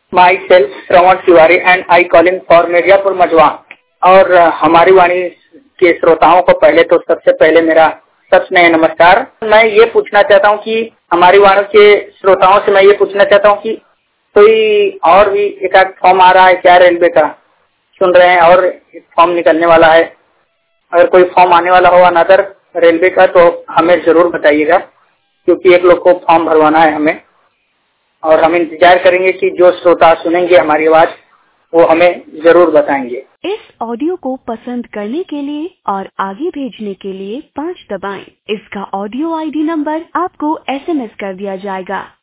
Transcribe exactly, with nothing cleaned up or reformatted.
My self Shravan Tiwari and I calling for Mirzapur Majhwa. और हमारी वाणी के श्रोताओं को पहले तो सबसे पहले मेरा सत स्नेह नमस्कार। मैं ये पूछना चाहता हूँ कि हमारी वाणी के श्रोताओं से मैं ये पूछना चाहता हूँ कि कोई और भी एक आध फॉर्म आ रहा है क्या रेलवे का, सुन रहे हैं और फॉर्म निकलने वाला है, अगर कोई फॉर्म आने वाला हो अनदर रेलवे का तो हमें जरूर बताइएगा, क्योंकि एक लोग को फॉर्म भरवाना है हमें, और हम इंतजार करेंगे कि जो श्रोता सुनेंगे हमारी आवाज वो हमें जरूर बताएंगे। इस ऑडियो को पसंद करने के लिए और आगे भेजने के लिए पाँच दबाएं। इसका ऑडियो आईडी नंबर आपको एसएमएस कर दिया जाएगा।